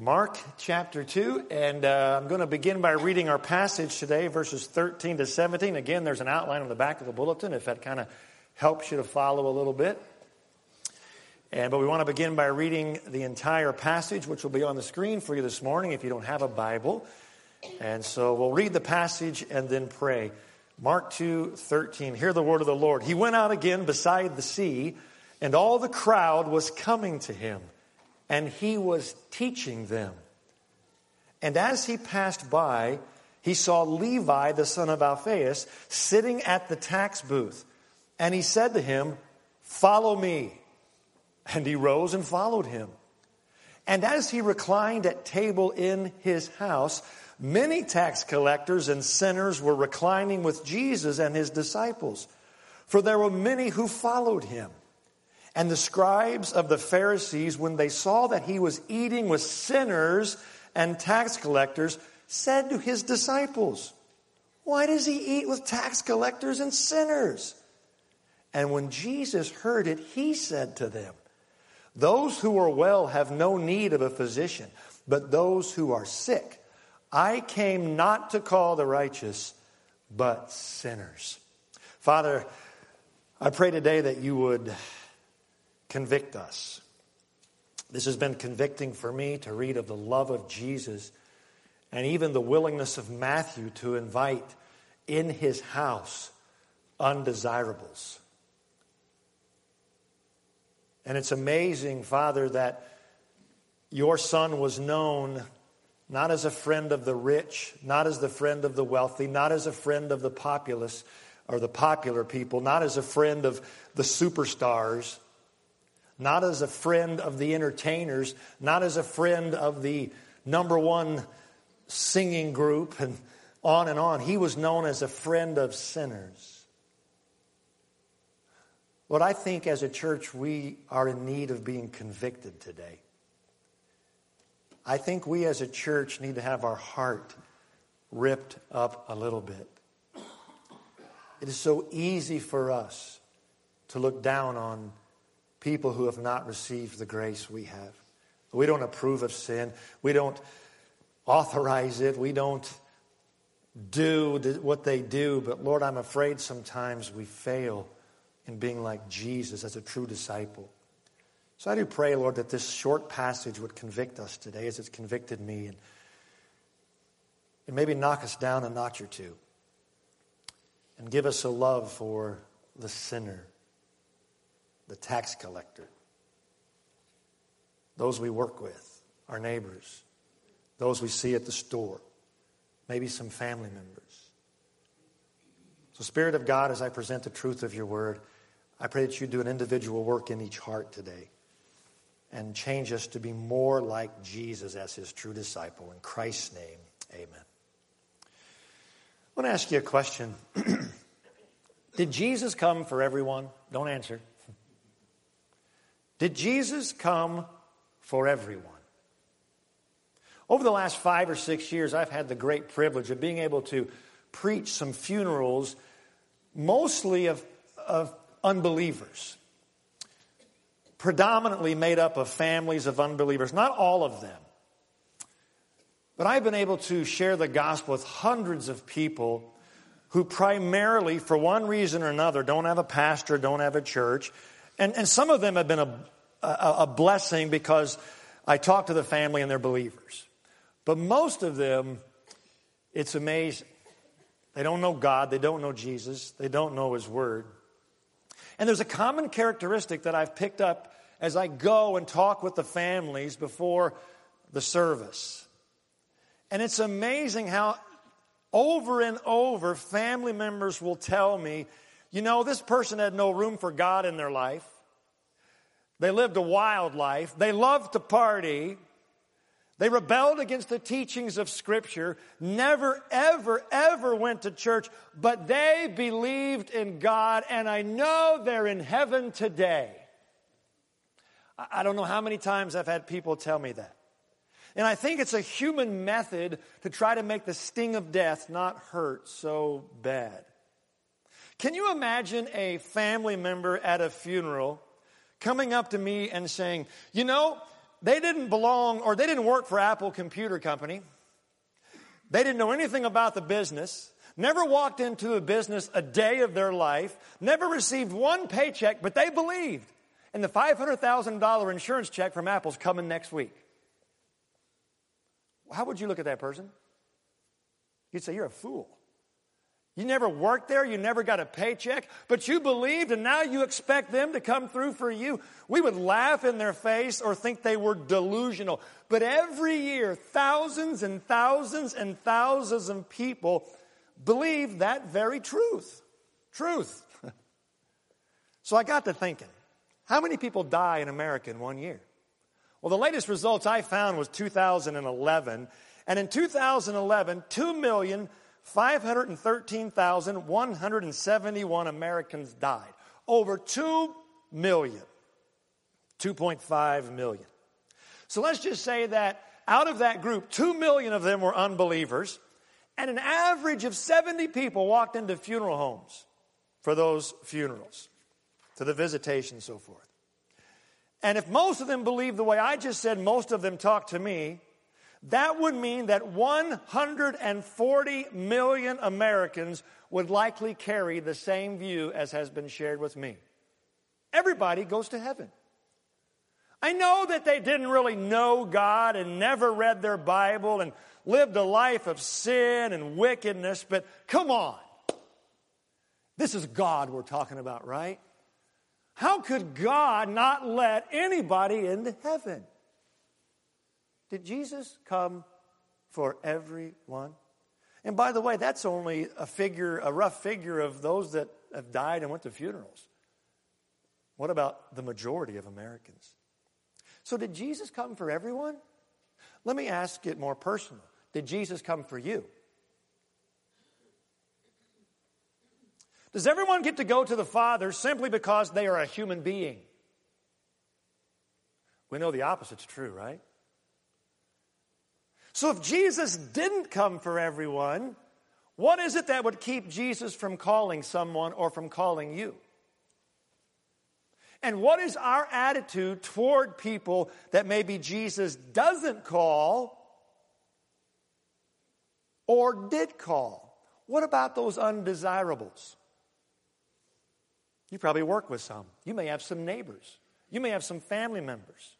Mark chapter 2, and I'm going to begin by reading our passage today, verses 13 to 17. Again, there's an outline on the back of the bulletin if that kind of helps you to follow a little bit. But we want to begin by reading the entire passage, which will be on the screen for you this morning if you don't have a Bible. And so we'll read the passage and then pray. Mark 2:13. Hear the word of the Lord. He went out again beside the sea, and all the crowd was coming to him, and he was teaching them. And as he passed by, he saw Levi, the son of Alphaeus, sitting at the tax booth. And he said to him, "Follow me." And he rose and followed him. And as he reclined at table in his house, many tax collectors and sinners were reclining with Jesus and his disciples, for there were many who followed him. And the scribes of the Pharisees, when they saw that he was eating with sinners and tax collectors, said to his disciples, "Why does he eat with tax collectors and sinners?" And when Jesus heard it, he said to them, "Those who are well have no need of a physician, but those who are sick. I came not to call the righteous, but sinners." Father, I pray today that you would convict us. This has been convicting for me to read of the love of Jesus and even the willingness of Matthew to invite in his house undesirables. And it's amazing, Father, that your Son was known not as a friend of the rich, not as the friend of the wealthy, not as a friend of the populace or the popular people, not as a friend of the superstars, not as a friend of the entertainers, not as a friend of the number one singing group, and on and on. He was known as a friend of sinners. Lord, I think as a church we are in need of being convicted today. I think we as a church need to have our heart ripped up a little bit. It is so easy for us to look down on people who have not received the grace we have. We don't approve of sin. We don't authorize it. We don't do what they do. But Lord, I'm afraid sometimes we fail in being like Jesus as a true disciple. So I do pray, Lord, that this short passage would convict us today as it's convicted me, and maybe knock us down a notch or two and give us a love for the sinner, the tax collector, those we work with, our neighbors, those we see at the store, maybe some family members. So Spirit of God, as I present the truth of your word, I pray that you do an individual work in each heart today and change us to be more like Jesus as his true disciple. In Christ's name, amen. I want to ask you a question. Did Jesus come for everyone? Don't answer. Did Jesus come for everyone? Over the last 5 or 6 years, I've had the great privilege of being able to preach some funerals, mostly of unbelievers, predominantly made up of families of unbelievers, not all of them. But I've been able to share the gospel with hundreds of people who primarily, for one reason or another, don't have a pastor, don't have a church. And some of them have been a blessing because I talk to the family and they're believers. But most of them, it's amazing. They don't know God. They don't know Jesus. They don't know his word. And there's a common characteristic that I've picked up as I go and talk with the families before the service. And it's amazing how over and over family members will tell me, you know, this person had no room for God in their life. They lived a wild life. They loved to party. They rebelled against the teachings of Scripture, never, ever, ever went to church, but they believed in God, and I know they're in heaven today. I don't know how many times I've had people tell me that. And I think it's a human method to try to make the sting of death not hurt so bad. Can you imagine a family member at a funeral coming up to me and saying, you know, they didn't belong or they didn't work for Apple Computer Company. They didn't know anything about the business, never walked into a business a day of their life, never received one paycheck, but they believed in the $500,000 insurance check from Apple's coming next week. How would you look at that person? You'd say, you're a fool. You never worked there, you never got a paycheck, but you believed and now you expect them to come through for you. We would laugh in their face or think they were delusional. But every year, thousands and thousands and thousands of people believe that very truth. Truth. So I got to thinking, how many people die in America in 1 year? Well, the latest results I found was 2011. And in 2011, 2,513,171 Americans died. Over 2 million. 2.5 million. So let's just say that out of that group, 2 million of them were unbelievers. And an average of 70 people walked into funeral homes for those funerals, to the visitation and so forth. And if most of them believed the way I just said, most of them talked to me, that would mean that 140 million Americans would likely carry the same view as has been shared with me. Everybody goes to heaven. I know that they didn't really know God and never read their Bible and lived a life of sin and wickedness, but come on. This is God we're talking about, right? How could God not let anybody into heaven? Did Jesus come for everyone? And by the way, that's only a rough figure of those that have died and went to funerals. What about the majority of Americans? So did Jesus come for everyone? Let me ask it more personal. Did Jesus come for you? Does everyone get to go to the Father simply because they are a human being? We know the opposite's true, right? So if Jesus didn't come for everyone, what is it that would keep Jesus from calling someone or from calling you? And what is our attitude toward people that maybe Jesus doesn't call or did call? What about those undesirables? You probably work with some. You may have some neighbors. You may have some family members.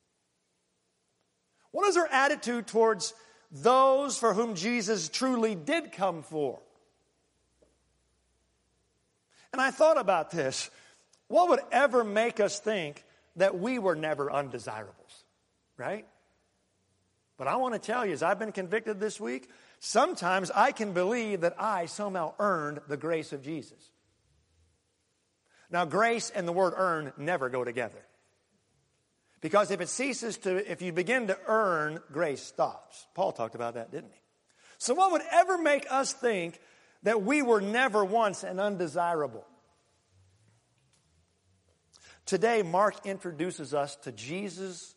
What is our attitude towards those for whom Jesus truly did come for? And I thought about this. What would ever make us think that we were never undesirables, right? But I want to tell you, as I've been convicted this week, sometimes I can believe that I somehow earned the grace of Jesus. Now, grace and the word earn never go together. Because if you begin to earn, grace stops. Paul talked about that, didn't he? So what would ever make us think that we were never once an undesirable? Today, Mark introduces us to Jesus'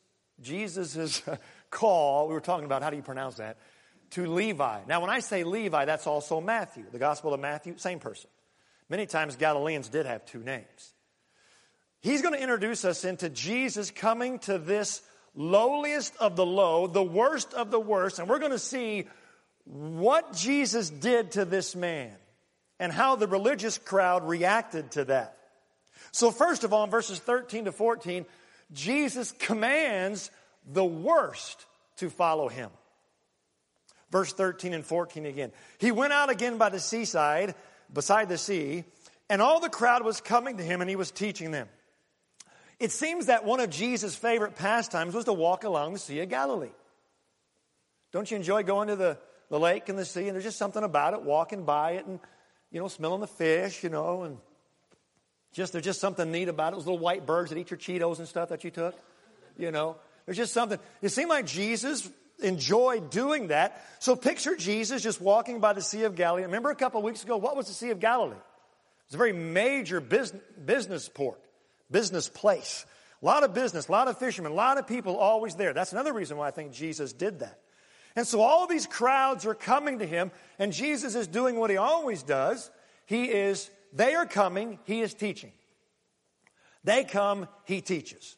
call. We were talking about, how do you pronounce that? To Levi. Now, when I say Levi, that's also Matthew. The Gospel of Matthew, same person. Many times Galileans did have two names. He's going to introduce us into Jesus coming to this lowliest of the low, the worst of the worst, and we're going to see what Jesus did to this man and how the religious crowd reacted to that. So first of all, in verses 13 to 14, Jesus commands the worst to follow him. Verse 13 and 14 again. He went out again by the seaside, beside the sea, and all the crowd was coming to him, and he was teaching them. It seems that one of Jesus' favorite pastimes was to walk along the Sea of Galilee. Don't you enjoy going to the lake and the sea, and there's just something about it, walking by it and, smelling the fish, and there's just something neat about it. Those little white birds that eat your Cheetos and stuff that you took, There's just something. It seemed like Jesus enjoyed doing that. So picture Jesus just walking by the Sea of Galilee. Remember a couple of weeks ago, what was the Sea of Galilee? It was a very major business port, business place. A lot of business, a lot of fishermen, a lot of people always there. That's another reason why I think Jesus did that. And so all these crowds are coming to him, and Jesus is doing what he always does. They are coming, he is teaching. They come, he teaches.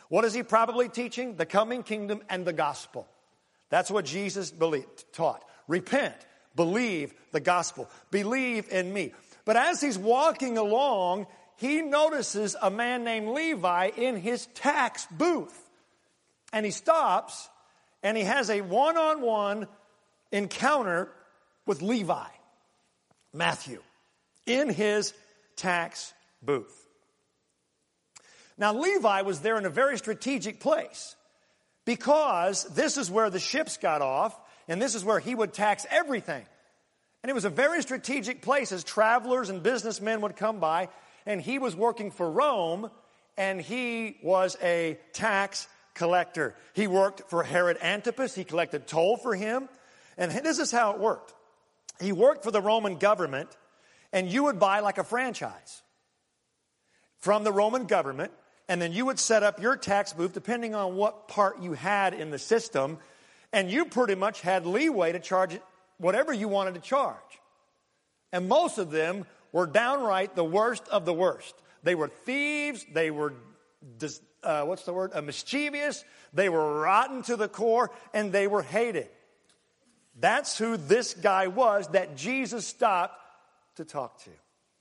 What is he probably teaching? The coming kingdom and the gospel. That's what Jesus taught. Repent, believe the gospel, believe in me. But as he's walking along, he notices a man named Levi in his tax booth. And he stops and he has a one-on-one encounter with Levi, Matthew, in his tax booth. Now, Levi was there in a very strategic place because this is where the ships got off and this is where he would tax everything. And it was a very strategic place as travelers and businessmen would come by, and he was working for Rome, and he was a tax collector. He worked for Herod Antipas. He collected toll for him. And this is how it worked. He worked for the Roman government, and you would buy like a franchise from the Roman government, and then you would set up your tax booth depending on what part you had in the system, and you pretty much had leeway to charge it whatever you wanted to charge. And most of them were downright the worst of the worst. They were thieves. They were, mischievous. They were rotten to the core, and they were hated. That's who this guy was that Jesus stopped to talk to.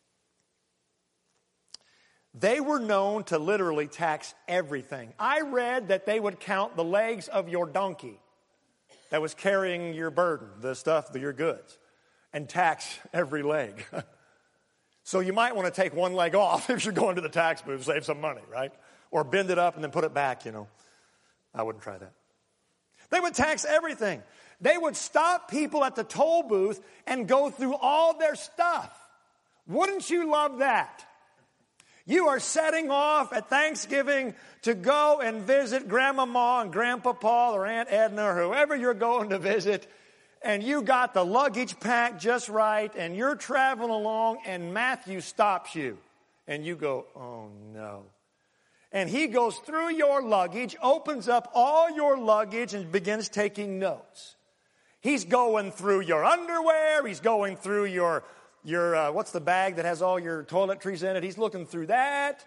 They were known to literally tax everything. I read that they would count the legs of your donkey that was carrying your burden, the stuff, your goods, and tax every leg. So you might want to take one leg off if you're going to the tax booth, save some money, right? Or bend it up and then put it back, I wouldn't try that. They would tax everything. They would stop people at the toll booth and go through all their stuff. Wouldn't you love that? You are setting off at Thanksgiving to go and visit Grandmama and Grandpa Paul or Aunt Edna or whoever you're going to visit, and you got the luggage packed just right, and you're traveling along, and Matthew stops you, and you go, oh no. And he goes through your luggage, opens up all your luggage, and begins taking notes. He's going through your underwear, he's going through your what's the bag that has all your toiletries in it? He's looking through that.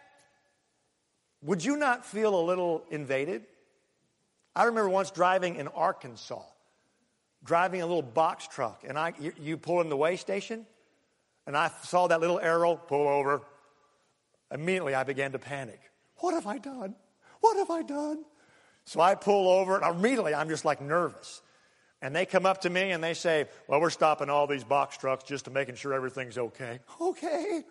Would you not feel a little invaded? I remember once driving in Arkansas, driving a little box truck, and you pull in the weigh station, and I saw that little arrow, pull over. Immediately I began to panic. What have I done? What have I done? So I pull over, and immediately I'm just like nervous. And they come up to me and they say, well, we're stopping all these box trucks just to making sure everything's okay. Okay.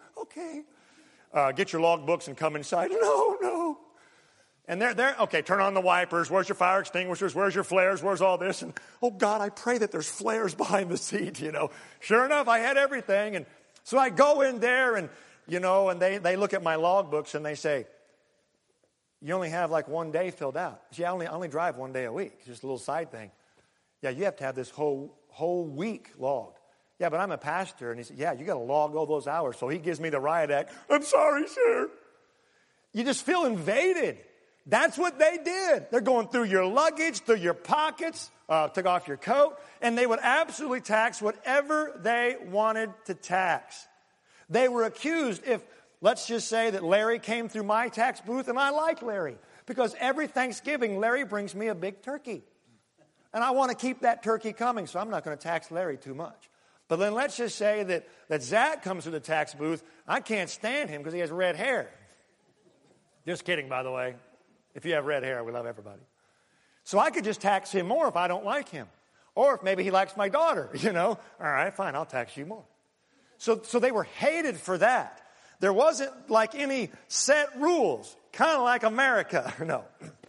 Get your log books and come inside. No. And they're okay, turn on the wipers. Where's your fire extinguishers? Where's your flares? Where's all this? And, oh, God, I pray that there's flares behind the seat, Sure enough, I had everything. And so I go in there and, and they look at my log books and they say, you only have like one day filled out. See, I only drive one day a week. Just a little side thing. Yeah, you have to have this whole week logged. Yeah, but I'm a pastor. And he said, yeah, you got to log all those hours. So he gives me the riot act. I'm sorry, sir. You just feel invaded. That's what they did. They're going through your luggage, through your pockets, took off your coat, and they would absolutely tax whatever they wanted to tax. They were accused if, let's just say that Larry came through my tax booth, and I like Larry, because every Thanksgiving, Larry brings me a big turkey. And I want to keep that turkey coming, so I'm not going to tax Larry too much. But then let's just say that Zach comes to the tax booth. I can't stand him because he has red hair. Just kidding, by the way. If you have red hair, we love everybody. So I could just tax him more if I don't like him. Or if maybe he likes my daughter, All right, fine, I'll tax you more. So they were hated for that. There wasn't like any set rules, kind of like America. No.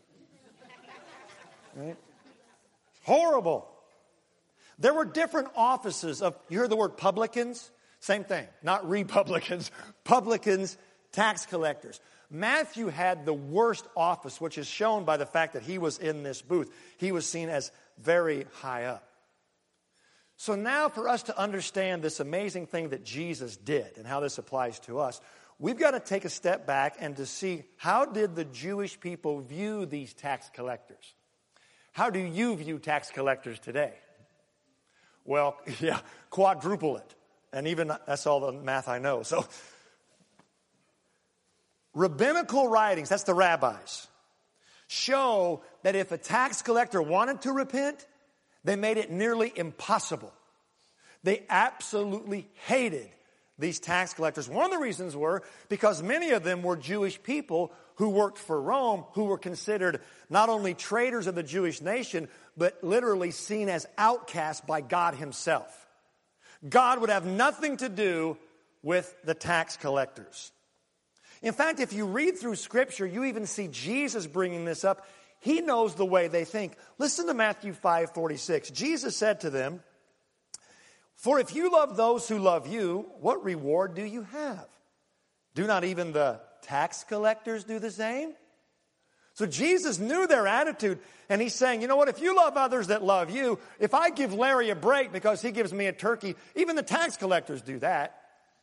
Right? Horrible. There were different offices of, you heard the word publicans? Same thing, not republicans, publicans, tax collectors. Matthew had the worst office, which is shown by the fact that he was in this booth. He was seen as very high up. So now for us to understand this amazing thing that Jesus did and how this applies to us, we've got to take a step back and to see how did the Jewish people view these tax collectors? How do you view tax collectors today? Well, yeah, quadruple it. And even that's all the math I know. So, rabbinical writings, that's the rabbis. show that if a tax collector wanted to repent, they made it nearly impossible. They absolutely hated these tax collectors. One of the reasons were because many of them were Jewish people who worked for Rome, who were considered not only traitors of the Jewish nation, but literally seen as outcasts by God himself. God would have nothing to do with the tax collectors. In fact, if you read through Scripture, you even see Jesus bringing this up. He knows the way they think. Listen to Matthew 5:46. Jesus said to them, "For if you love those who love you, what reward do you have? Do not even the tax collectors do the same?" So Jesus knew their attitude, and he's saying, you know what, if you love others that love you, if I give Larry a break because he gives me a turkey, even the tax collectors do that.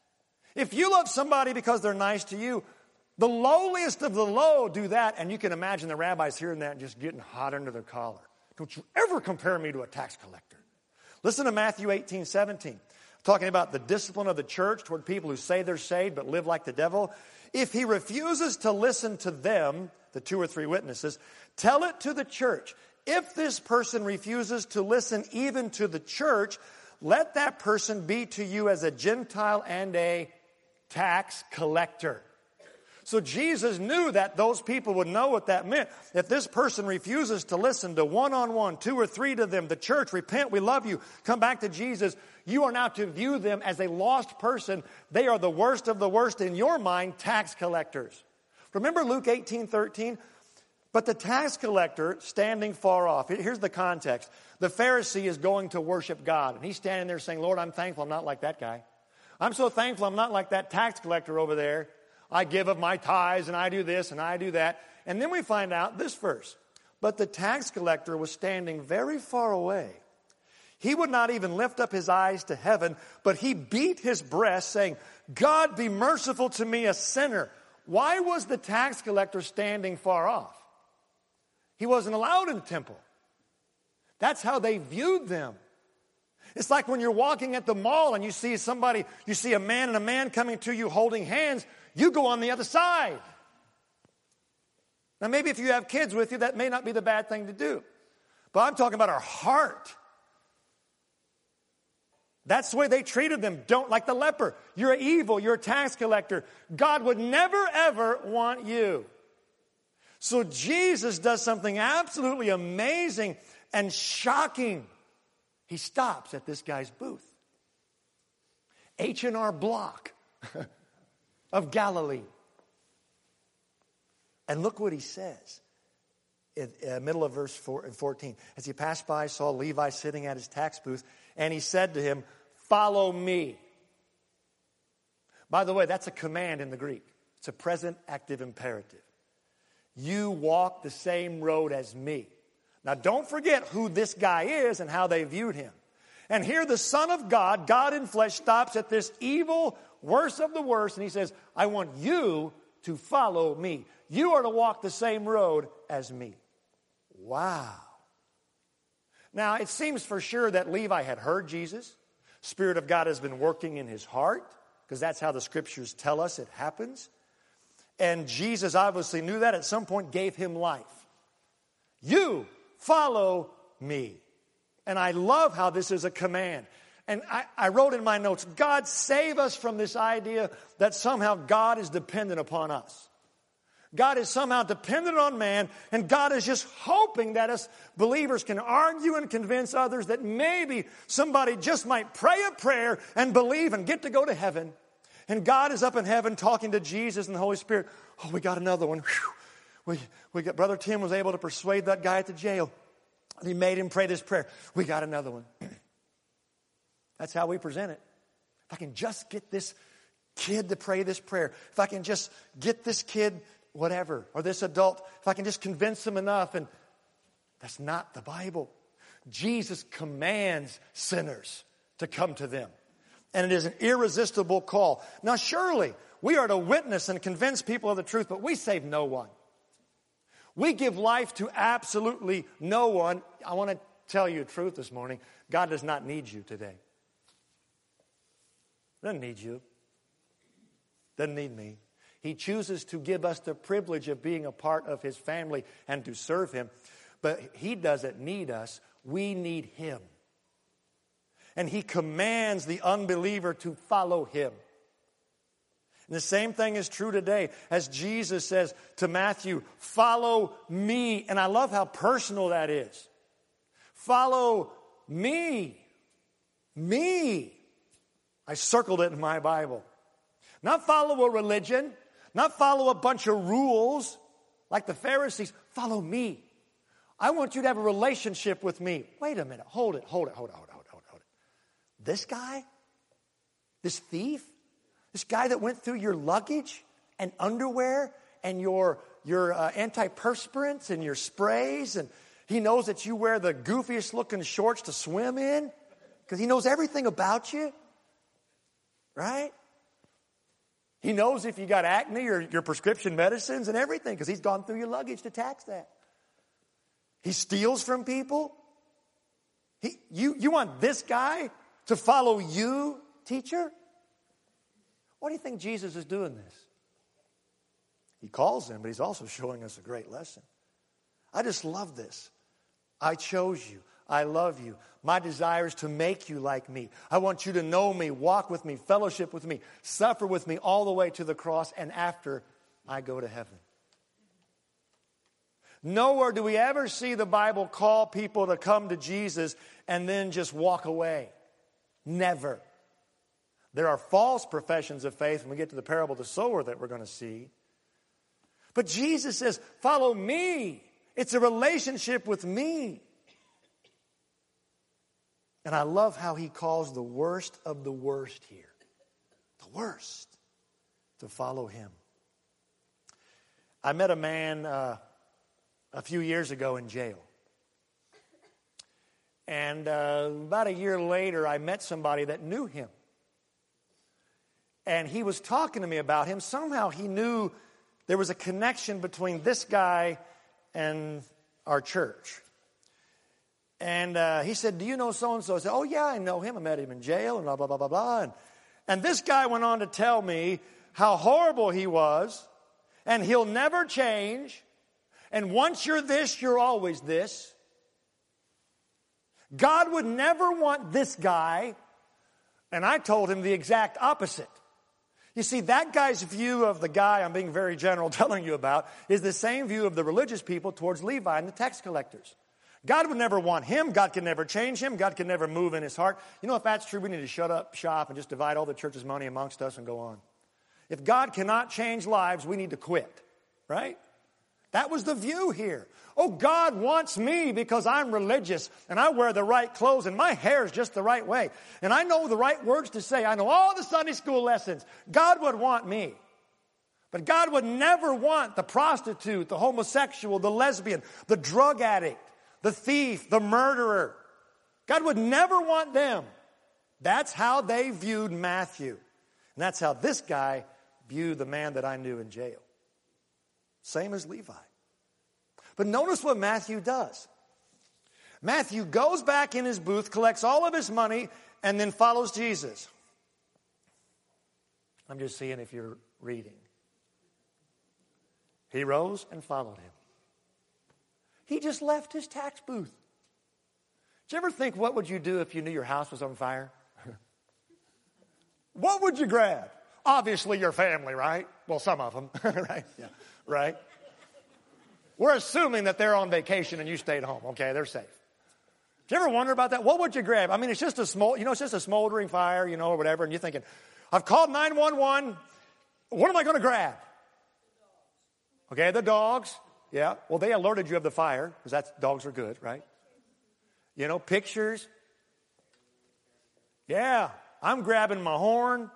If you love somebody because they're nice to you, the lowliest of the low do that. And you can imagine the rabbis hearing that and just getting hot under their collar. Don't you ever compare me to a tax collector. Listen to Matthew 18:17, talking about the discipline of the church toward people who say they're saved but live like the devil. If he refuses to listen to them, the 2 or 3 witnesses, tell it to the church. If this person refuses to listen even to the church, let that person be to you as a Gentile and a tax collector. So Jesus knew that those people would know what that meant. If this person refuses to listen to one-on-one, 2 or 3 to them, the church, repent, we love you, come back to Jesus, you are now to view them as a lost person. They are the worst of the worst in your mind, tax collectors. Remember Luke 18:13? But the tax collector standing far off. Here's the context. The Pharisee is going to worship God. And he's standing there saying, Lord, I'm thankful I'm not like that guy. I'm so thankful I'm not like that tax collector over there. I give of my tithes and I do this and I do that. And then we find out this verse. But the tax collector was standing very far away. He would not even lift up his eyes to heaven, but he beat his breast saying, God, be merciful to me, a sinner. Why was the tax collector standing far off? He wasn't allowed in the temple. That's how they viewed them. It's like when you're walking at the mall and you see somebody, you see a man and a man coming to you holding hands, you go on the other side. Now maybe if you have kids with you, that may not be the bad thing to do. But I'm talking about our heart. That's the way they treated them. Don't like the leper. You're evil. You're a tax collector. God would never, ever want you. So Jesus does something absolutely amazing and shocking. He stops at this guy's booth. H&R Block of Galilee. And look what he says. In the middle of verse 14. As he passed by, saw Levi sitting at his tax booth, and he said to him, follow me. By the way, that's a command in the Greek. It's a present active imperative. You walk the same road as me. Now don't forget who this guy is and how they viewed him. And here the Son of God, God in flesh, stops at this evil, worst of the worst, and he says, I want you to follow me. You are to walk the same road as me. Wow. Now, it seems for sure that Levi had heard Jesus. Spirit of God has been working in his heart, because that's how the Scriptures tell us it happens. And Jesus obviously knew that, at some point gave him life. You follow me. And I love how this is a command. And I wrote in my notes, God save us from this idea that somehow God is dependent upon us. God is somehow dependent on man, and God is just hoping that us believers can argue and convince others that maybe somebody just might pray a prayer and believe and get to go to heaven. And God is up in heaven talking to Jesus and the Holy Spirit. Oh, we got another one. We got Brother Tim was able to persuade that guy at the jail. And he made him pray this prayer. We got another one. That's how we present it. If I can just get this kid to pray this prayer. If I can just get this kid whatever, or this adult, if I can just convince them enough. And that's not the Bible. Jesus commands sinners to come to them. And it is an irresistible call. Now surely, we are to witness and convince people of the truth, but we save no one. We give life to absolutely no one. I want to tell you the truth this morning. God does not need you today. Doesn't need you. Doesn't need me. He chooses to give us the privilege of being a part of His family and to serve Him. But He doesn't need us. We need Him. And He commands the unbeliever to follow Him. And the same thing is true today as Jesus says to Matthew, follow me. And I love how personal that is. Follow me. Me. I circled it in my Bible. Not follow a religion. Not follow a bunch of rules like the Pharisees. Follow me. I want you to have a relationship with me. Wait a minute. Hold it. This guy? This thief? This guy that went through your luggage and underwear and your antiperspirants and your sprays, and he knows that you wear the goofiest looking shorts to swim in because he knows everything about you, right? He knows if you got acne or your prescription medicines and everything because he's gone through your luggage to tax that. He steals from people. You want this guy to follow you, teacher? Why do you think Jesus is doing this? He calls him, but he's also showing us a great lesson. I just love this. I chose you. I love you. My desire is to make you like me. I want you to know me, walk with me, fellowship with me, suffer with me all the way to the cross and after I go to heaven. Nowhere do we ever see the Bible call people to come to Jesus and then just walk away. Never. There are false professions of faith when we get to the parable of the sower that we're going to see. But Jesus says, follow me. It's a relationship with me. And I love how he calls the worst of the worst here. The worst. To follow him. I met a man a few years ago in jail. And about a year later, I met somebody that knew him. And he was talking to me about him. Somehow he knew there was a connection between this guy and our church. And he said, do you know so-and-so? I said, oh, yeah, I know him. I met him in jail and blah, blah, blah, blah, blah. And this guy went on to tell me how horrible he was. And he'll never change. And once you're this, you're always this. God would never want this guy. And I told him the exact opposite. You see, that guy's view of the guy I'm being very general telling you about is the same view of the religious people towards Levi and the tax collectors. God would never want him. God can never change him. God can never move in his heart. You know, if that's true, we need to shut up shop and just divide all the church's money amongst us and go on. If God cannot change lives, we need to quit, right? That was the view here. Oh, God wants me because I'm religious and I wear the right clothes and my hair is just the right way. And I know the right words to say. I know all the Sunday school lessons. God would want me. But God would never want the prostitute, the homosexual, the lesbian, the drug addict, the thief, the murderer. God would never want them. That's how they viewed Matthew. And that's how this guy viewed the man that I knew in jail. Same as Levi. But notice what Matthew does. Matthew goes back in his booth, collects all of his money, and then follows Jesus. I'm just seeing if you're reading. He rose and followed him. He just left his tax booth. Did you ever think, what would you do if you knew your house was on fire? What would you grab? Obviously your family, right? Well, some of them, right? Yeah, right? We're assuming that they're on vacation and you stayed home. Okay, they're safe. Did you ever wonder about that? What would you grab? I mean, it's just a smoldering fire, or whatever. And you're thinking, I've called 911. What am I going to grab? Okay, the dogs. Yeah. Well, they alerted you of the fire because dogs are good, right? Pictures. Yeah. I'm grabbing my horn.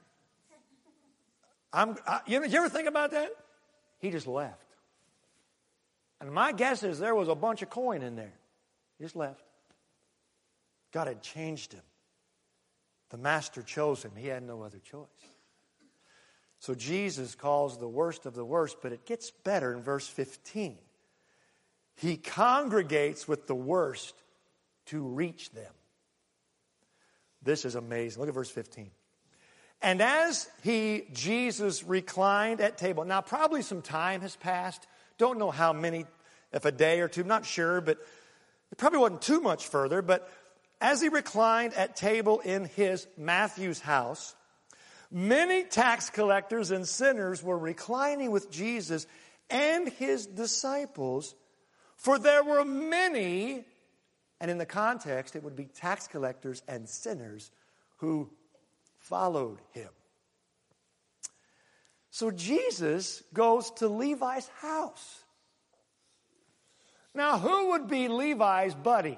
You ever think about that? He just left. And my guess is there was a bunch of coin in there. He just left. God had changed him. The master chose him. He had no other choice. So Jesus calls the worst of the worst, but it gets better in verse 15. He congregates with the worst to reach them. This is amazing. Look at verse 15. And as Jesus reclined at table, now probably some time has passed. Don't know how many, if a day or two, not sure, but it probably wasn't too much further. But as he reclined at table in his Matthew's house, many tax collectors and sinners were reclining with Jesus and his disciples, for there were many, and in the context, it would be tax collectors and sinners who followed him. So Jesus goes to Levi's house. Now, who would be Levi's buddies?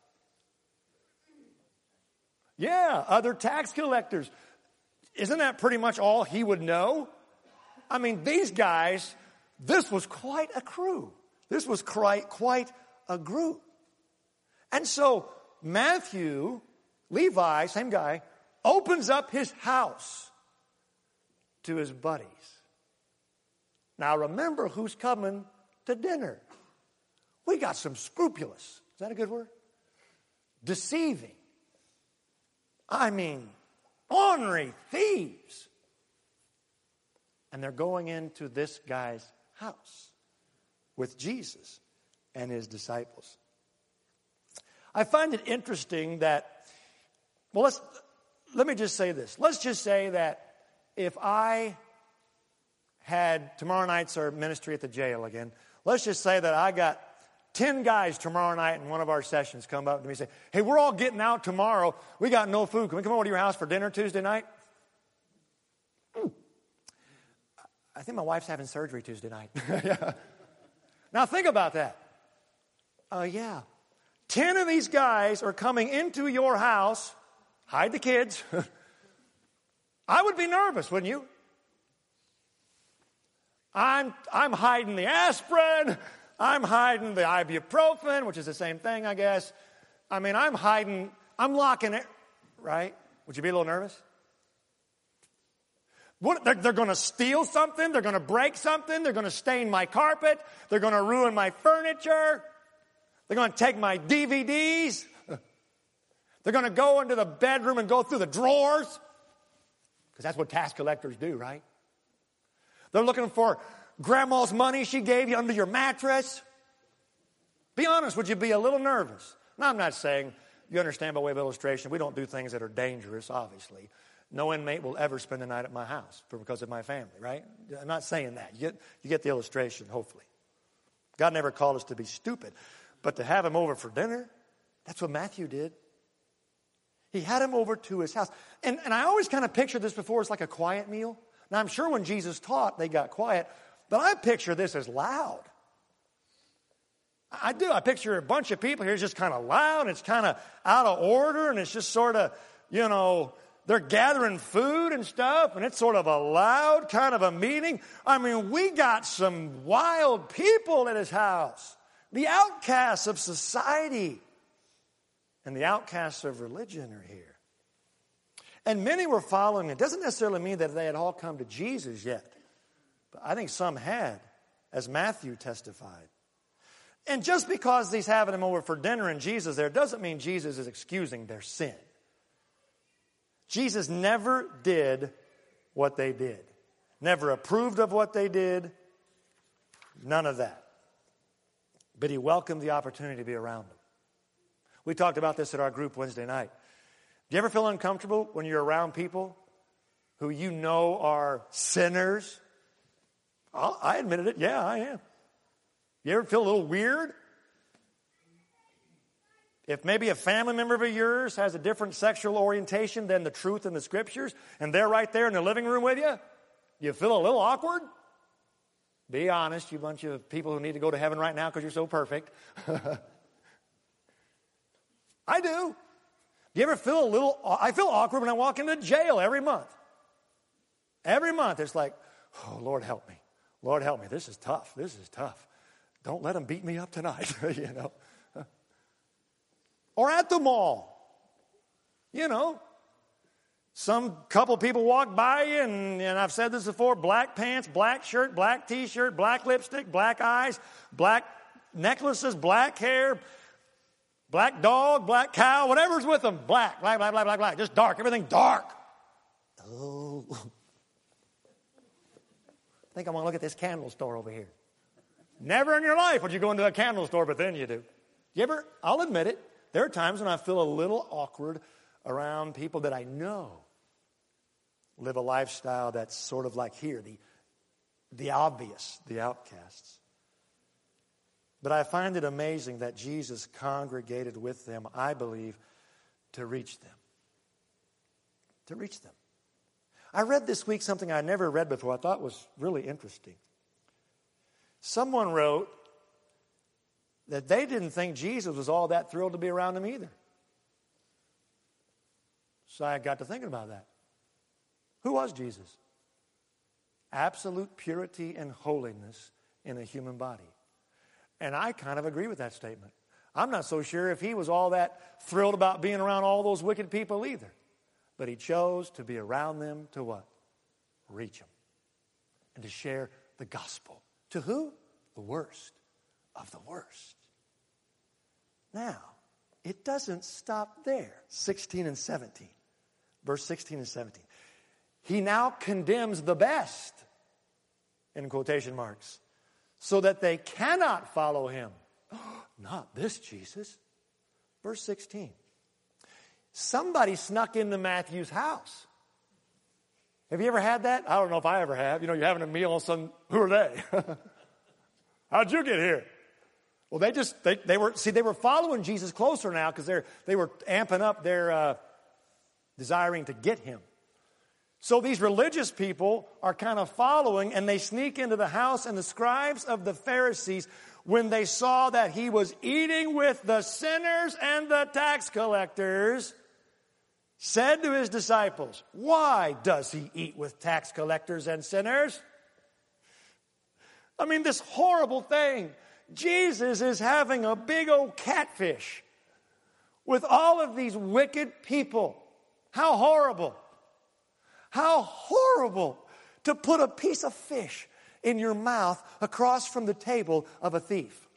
Yeah, other tax collectors. Isn't that pretty much all he would know? I mean, these guys, this was quite a crew. This was quite a group. And so Matthew, Levi, same guy, opens up his house to his buddies. Now remember who's coming to dinner. We got some scrupulous, is that a good word? Deceiving. I mean, ornery thieves. And they're going into this guy's house with Jesus and his disciples. I find it interesting that, well, let me just say this. Let's just say that if I had, tomorrow night's our ministry at the jail again, let's just say that I got 10 guys tomorrow night in one of our sessions come up to me and say, hey, we're all getting out tomorrow. We got no food. Can we come over to your house for dinner Tuesday night? I think my wife's having surgery Tuesday night. Now think about that. Yeah. 10 of these guys are coming into your house. Hide the kids. I would be nervous, wouldn't you? I'm hiding the aspirin. I'm hiding the ibuprofen, which is the same thing, I guess. I mean, I'm locking it, right? Would you be a little nervous? What, they're going to steal something. They're going to break something. They're going to stain my carpet. They're going to ruin my furniture. They're going to take my DVDs. They're going to go into the bedroom and go through the drawers. Because that's what tax collectors do, right? They're looking for grandma's money she gave you under your mattress. Be honest, would you be a little nervous? Now, I'm not saying, you understand by way of illustration, we don't do things that are dangerous, obviously. No inmate will ever spend the night at my house because of my family, right? I'm not saying that. You get the illustration, hopefully. God never called us to be stupid. But to have him over for dinner, that's what Matthew did. He had him over to his house. And I always kind of pictured this before as like a quiet meal. Now, I'm sure when Jesus taught, they got quiet. But I picture this as loud. I do. I picture a bunch of people here just kind of loud. It's kind of out of order. And it's just sort of, they're gathering food and stuff. And it's sort of a loud kind of a meeting. I mean, we got some wild people at his house. The outcasts of society and the outcasts of religion are here. And many were following. It doesn't necessarily mean that they had all come to Jesus yet. But I think some had, as Matthew testified. And just because he's having them over for dinner and Jesus there doesn't mean Jesus is excusing their sin. Jesus never did what they did. Never approved of what they did. None of that. But he welcomed the opportunity to be around them. We talked about this at our group Wednesday night. Do you ever feel uncomfortable when you're around people who you know are sinners? I admitted it. Yeah, I am. You ever feel a little weird? If maybe a family member of yours has a different sexual orientation than the truth in the scriptures, and they're right there in the living room with you, you feel a little awkward? Be honest, you bunch of people who need to go to heaven right now because you're so perfect. I do. Do you ever feel I feel awkward when I walk into jail every month. Every month it's like, oh, Lord help me. Lord help me. This is tough. This is tough. Don't let them beat me up tonight, Or at the mall. Some couple people walk by you, and I've said this before, black pants, black shirt, black T-shirt, black lipstick, black eyes, black necklaces, black hair, black dog, black cow, whatever's with them, black, just dark, everything dark. Oh. I think I want to look at this candle store over here. Never in your life would you go into a candle store, but then you do. I'll admit it, there are times when I feel a little awkward around people that I know live a lifestyle that's sort of like here, the obvious, the outcasts. But I find it amazing that Jesus congregated with them, I believe, to reach them. To reach them. I read this week something I never read before I thought was really interesting. Someone wrote that they didn't think Jesus was all that thrilled to be around them either. So I got to thinking about that. Who was Jesus? Absolute purity and holiness in a human body. And I kind of agree with that statement. I'm not so sure if he was all that thrilled about being around all those wicked people either. But he chose to be around them to what? Reach them. And to share the gospel. To who? The worst of the worst. Now, it doesn't stop there. 16 and 17. Verse 16 and 17. He now condemns the best, in quotation marks, so that they cannot follow him. Not this Jesus. Verse 16. Somebody snuck into Matthew's house. Have you ever had that? I don't know if I ever have. You know, you're having a meal and suddenly, who are they? How'd you get here? Well, they were following Jesus closer now because they were amping up their desiring to get him. So these religious people are kind of following, and they sneak into the house, and the scribes of the Pharisees, when they saw that he was eating with the sinners and the tax collectors, said to his disciples, "Why does he eat with tax collectors and sinners?" I mean, this horrible thing. Jesus is having a big old catfish with all of these wicked people. How horrible. How horrible to put a piece of fish in your mouth across from the table of a thief.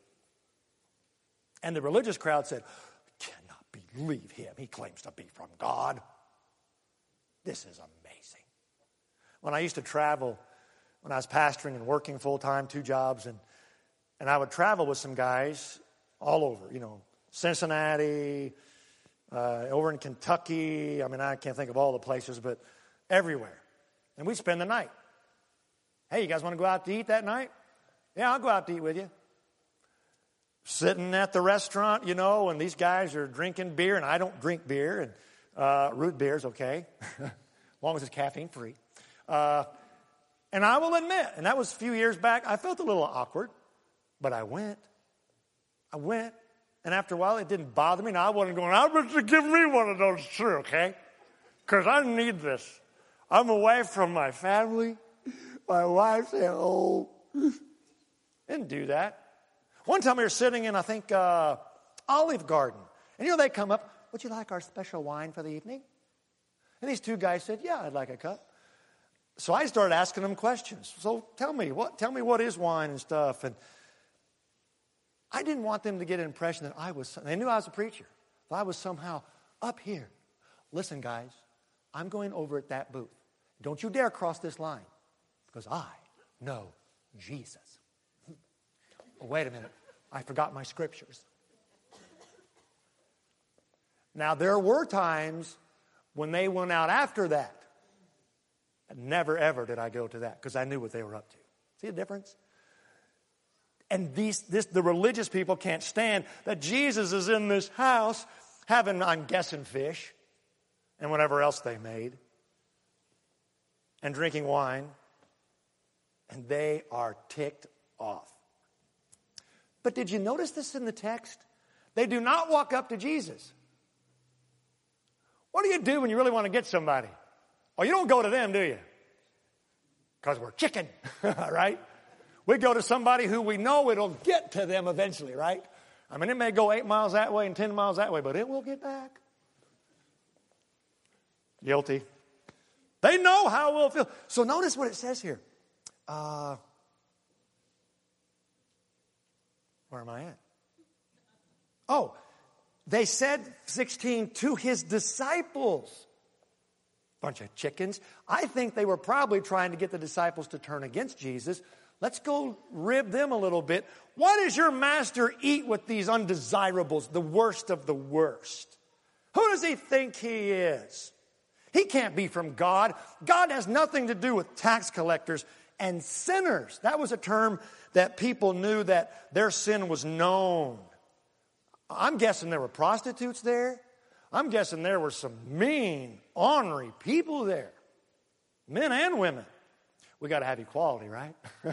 And the religious crowd said, "Cannot believe him. He claims to be from God." This is amazing. When I used to travel, when I was pastoring and working full-time, 2 jobs, and I would travel with some guys all over, Cincinnati, over in Kentucky. I mean, I can't think of all the places, but everywhere. And we'd spend the night. "Hey, you guys want to go out to eat that night?" "Yeah, I'll go out to eat with you." Sitting at the restaurant, and these guys are drinking beer, and I don't drink beer, and root beer's okay, as long as it's caffeine-free. And I will admit, and that was a few years back, I felt a little awkward, but I went. And after a while, it didn't bother me. Now, I wasn't going, "I bet you give me one of those too, okay? Because I need this. I'm away from my family. My wife's at home." Didn't do that. One time we were sitting in, I think, Olive Garden. And they come up, "Would you like our special wine for the evening?" And these 2 guys said, "Yeah, I'd like a cup." So I started asking them questions. "So tell me what is wine and stuff." And I didn't want them to get an impression that they knew I was a preacher, that I was somehow up here. "Listen, guys, I'm going over at that booth. Don't you dare cross this line, because I know Jesus." Oh, wait a minute. I forgot my scriptures. Now, there were times when they went out after that. Never, ever did I go to that, because I knew what they were up to. See the difference? And the religious people can't stand that Jesus is in this house having, I'm guessing, fish and whatever else they made, and drinking wine, and they are ticked off. But did you notice this in the text? They do not walk up to Jesus. What do you do when you really want to get somebody? Oh, you don't go to them, do you? Because we're chicken, right? We go to somebody who we know it'll get to them eventually, right? I mean, it may go 8 miles that way and 10 miles that way, but it will get back. Guilty. They know how we'll feel. So notice what it says here. Where am I at? Oh, they said, 16, to his disciples. Bunch of chickens. I think they were probably trying to get the disciples to turn against Jesus. Let's go rib them a little bit. Why does your master eat with these undesirables, the worst of the worst? Who does he think he is? He can't be from God. God has nothing to do with tax collectors and sinners. That was a term that people knew that their sin was known. I'm guessing there were prostitutes there. I'm guessing there were some mean, ornery people there. Men and women. We got to have equality, right?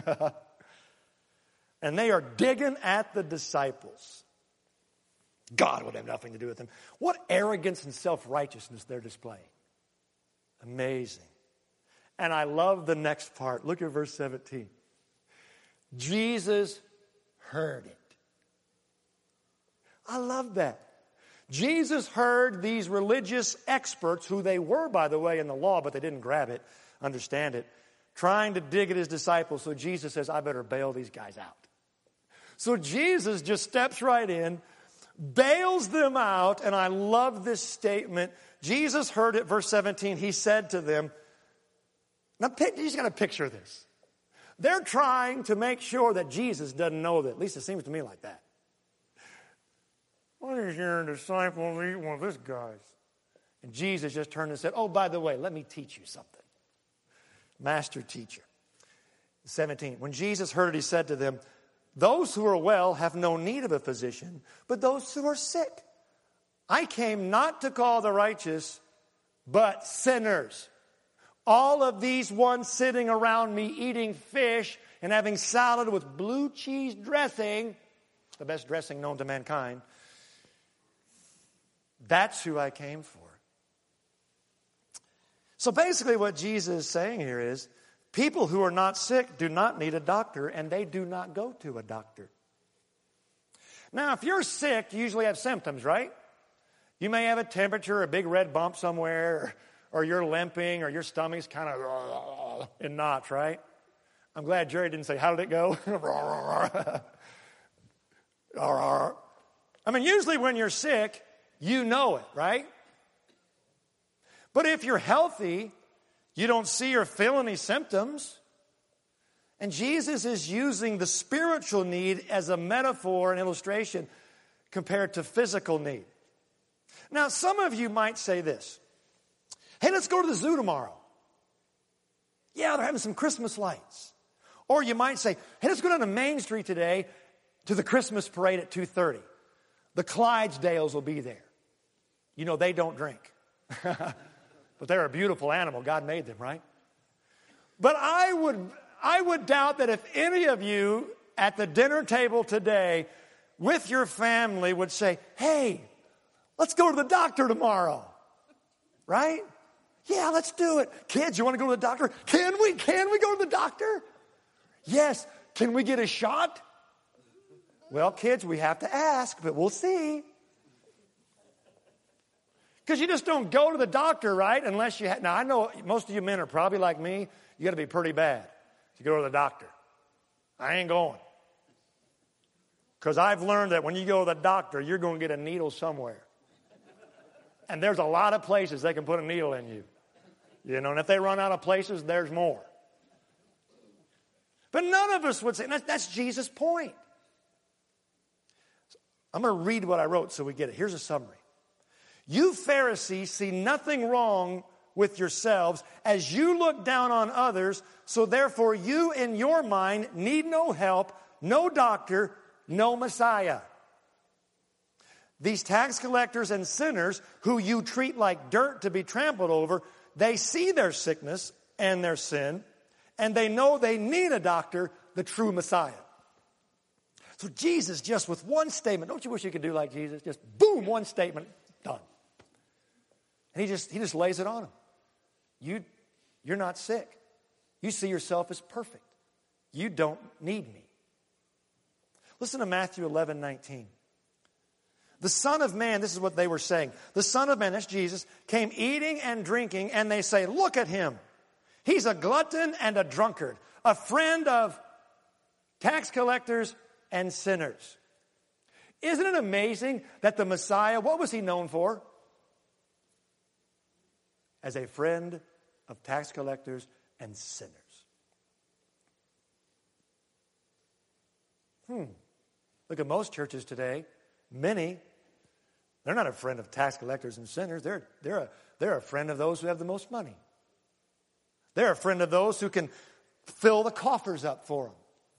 And they are digging at the disciples. God would have nothing to do with them. What arrogance and self-righteousness they're displaying. Amazing. And I love the next part. Look at verse 17. Jesus heard it. I love that. Jesus heard these religious experts, who they were, by the way, in the law, but they didn't grab it, understand it, trying to dig at his disciples. So Jesus says, I better bail these guys out. So Jesus just steps right in, bails them out, and I love this statement. Jesus heard it, verse 17, he said to them, now you just got to picture this. They're trying to make sure that Jesus doesn't know that. At least it seems to me like that. Why is your disciple eat one of this guy's? And Jesus just turned and said, oh, by the way, let me teach you something. Master teacher. 17, when Jesus heard it, he said to them, those who are well have no need of a physician, but those who are sick. I came not to call the righteous, but sinners. All of these ones sitting around me eating fish and having salad with blue cheese dressing, the best dressing known to mankind, that's who I came for. So basically what Jesus is saying here is, people who are not sick do not need a doctor, and they do not go to a doctor. Now, if you're sick, you usually have symptoms, right? You may have a temperature, a big red bump somewhere, or you're limping, or your stomach's kind of in knots, right? I'm glad Jerry didn't say, how did it go? I mean, usually when you're sick, you know it, right? But if you're healthy, you don't see or feel any symptoms. And Jesus is using the spiritual need as a metaphor and illustration compared to physical need. Now, some of you might say this. Hey, let's go to the zoo tomorrow. Yeah, they're having some Christmas lights. Or you might say, hey, let's go down to Main Street today to the Christmas parade at 2:30. The Clydesdales will be there. You know, they don't drink. But they're a beautiful animal. God made them, right? But I would doubt that if any of you at the dinner table today with your family would say, hey, let's go to the doctor tomorrow. Right? Yeah, let's do it. Kids, you want to go to the doctor? Can we go to the doctor? Yes. Can we get a shot? Well, kids, we have to ask, but we'll see. Because you just don't go to the doctor, right? Unless you now, I know most of you men are probably like me. You got to be pretty bad to go to the doctor. I ain't going. Because I've learned that when you go to the doctor, you're going to get a needle somewhere. And there's a lot of places they can put a needle in you. You know, and if they run out of places, there's more. But none of us would say, that's Jesus' point. I'm going to read what I wrote so we get it. Here's a summary. You Pharisees see nothing wrong with yourselves as you look down on others, so therefore you in your mind need no help, no doctor, no Messiah. These tax collectors and sinners who you treat like dirt to be trampled over, they see their sickness and their sin, and they know they need a doctor, the true Messiah. So Jesus, just with one statement, don't you wish you could do like Jesus? Just boom, one statement, done. And he just lays it on them. You're not sick. You see yourself as perfect. You don't need me. Listen to Matthew 11:19. The Son of Man, this is what they were saying. The Son of Man, that's Jesus, came eating and drinking, and they say, look at him. He's a glutton and a drunkard, a friend of tax collectors and sinners. Isn't it amazing that the Messiah, what was he known for? as a friend of tax collectors and sinners. Look at most churches today. Many, they're not a friend of tax collectors and sinners. They're a friend of those who have the most money. They're a friend of those who can fill the coffers up for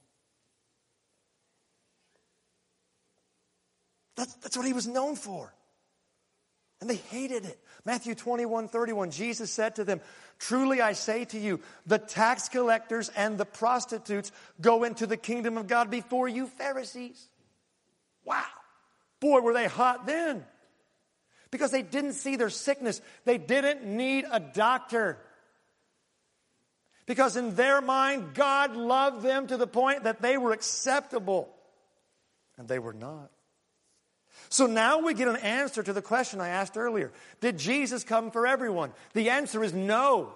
them. That's what he was known for. And they hated it. Matthew 21:31, Jesus said to them, "Truly I say to you, the tax collectors and the prostitutes go into the kingdom of God before you Pharisees." Wow. Boy, were they hot then. Because they didn't see their sickness. They didn't need a doctor. Because in their mind, God loved them to the point that they were acceptable. And they were not. So now we get an answer to the question I asked earlier. Did Jesus come for everyone? The answer is no.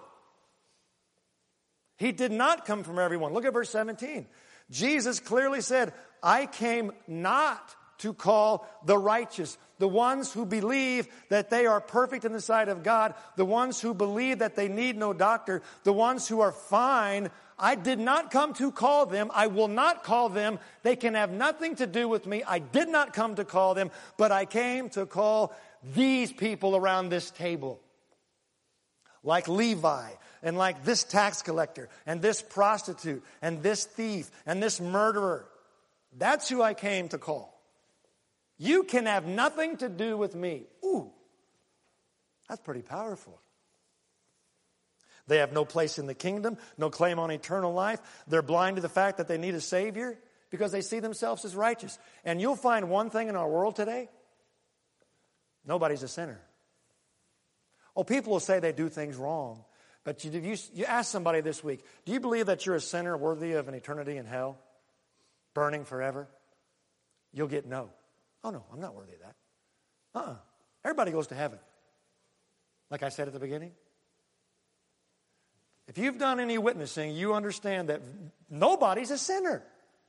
He did not come from everyone. Look at verse 17. Jesus clearly said, "I came not to call the righteous," the ones who believe that they are perfect in the sight of God, the ones who believe that they need no doctor, the ones who are fine. I did not come to call them. I will not call them. They can have nothing to do with me. I did not come to call them, but I came to call these people around this table. Like Levi, and like this tax collector, and this prostitute, and this thief, and this murderer. That's who I came to call. You can have nothing to do with me. Ooh, that's pretty powerful. They have no place in the kingdom, no claim on eternal life. They're blind to the fact that they need a Savior because they see themselves as righteous. And you'll find one thing in our world today. Nobody's a sinner. Oh, people will say they do things wrong. But you ask somebody this week, do you believe that you're a sinner worthy of an eternity in hell? Burning forever? You'll get no. Oh, no, I'm not worthy of that. Everybody goes to heaven. Like I said at the beginning. If you've done any witnessing, you understand that nobody's a sinner.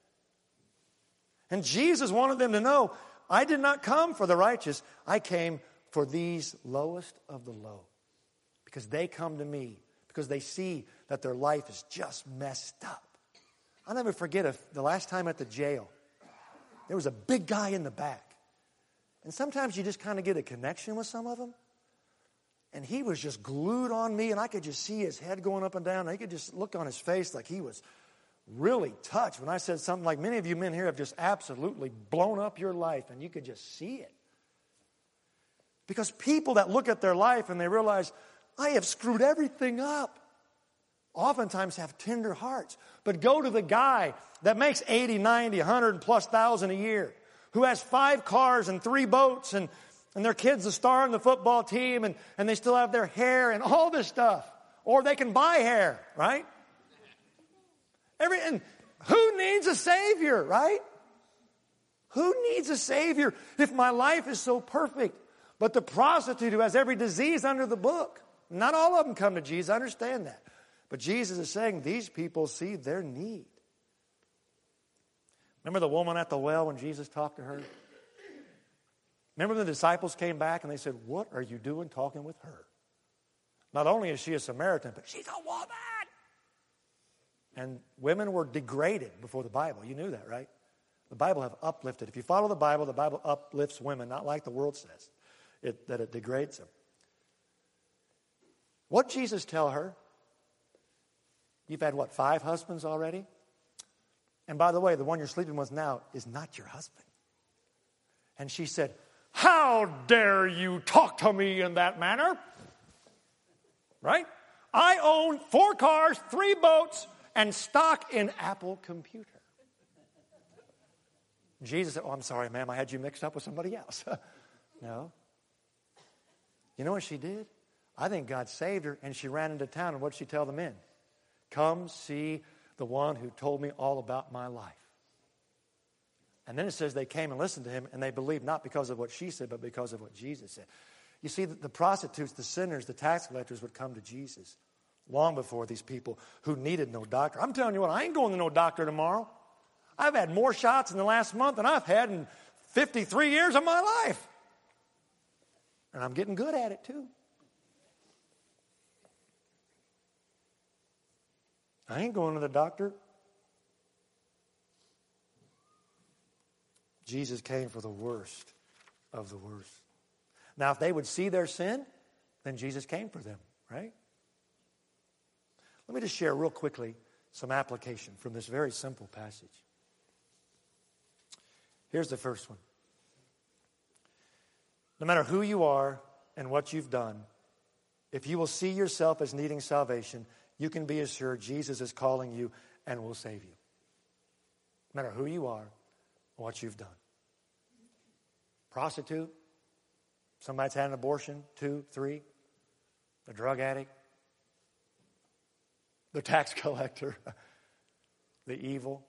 And Jesus wanted them to know, I did not come for the righteous. I came for these lowest of the low. Because they come to me. Because they see that their life is just messed up. I'll never forget the last time at the jail. There was a big guy in the back. And sometimes you just kind of get a connection with some of them. And he was just glued on me, and I could just see his head going up and down. I could just look on his face like he was really touched when I said something like, many of you men here have just absolutely blown up your life, and you could just see it. Because people that look at their life and they realize, I have screwed everything up, oftentimes have tender hearts. But go to the guy that makes 80, 90, 100 plus thousand a year, who has 5 cars and 3 boats, and their kid's a star on the football team, and they still have their hair and all this stuff. Or they can buy hair, right? And who needs a Savior, right? Who needs a Savior if my life is so perfect? But the prostitute who has every disease under the book, not all of them come to Jesus, I understand that. But Jesus is saying these people see their need. Remember the woman at the well when Jesus talked to her? Remember when the disciples came back and they said, what are you doing talking with her? Not only is she a Samaritan, but she's a woman. And women were degraded before the Bible. You knew that, right? The Bible have uplifted. If you follow the Bible uplifts women, not like the world says, that it degrades them. What did Jesus tell her? You've had, 5 husbands already? And by the way, the one you're sleeping with now is not your husband. And she said, how dare you talk to me in that manner? Right? I own 4 cars, 3 boats, and stock in Apple Computer. Jesus said, oh, I'm sorry, ma'am, I had you mixed up with somebody else. No. You know what she did? I think God saved her, and she ran into town, and what did she tell the men? Come see the one who told me all about my life. And then it says they came and listened to him, and they believed not because of what she said, but because of what Jesus said. You see, the prostitutes, the sinners, the tax collectors would come to Jesus long before these people who needed no doctor. I'm telling you what, I ain't going to no doctor tomorrow. I've had more shots in the last month than I've had in 53 years of my life. And I'm getting good at it too. I ain't going to the doctor. Jesus came for the worst of the worst. Now, if they would see their sin, then Jesus came for them, right? Let me just share real quickly some application from this very simple passage. Here's the first one. No matter who you are and what you've done, if you will see yourself as needing salvation, you can be assured Jesus is calling you and will save you. No matter who you are and what you've done. Prostitute, somebody that's had an abortion, 2, 3, the drug addict, the tax collector, the evil.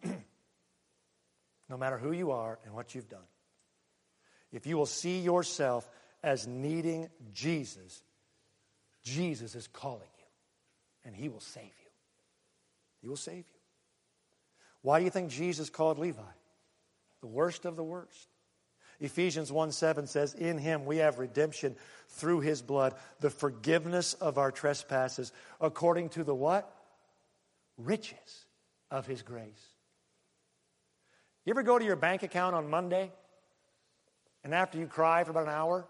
No matter who you are and what you've done. If you will see yourself as needing Jesus, Jesus is calling you. And He will save you. He will save you. Why do you think Jesus called Levi? The worst of the worst. Ephesians 1:7 says, in Him we have redemption through His blood, the forgiveness of our trespasses, according to the what? Riches of His grace. You ever go to your bank account on Monday, and after you cry for about an hour?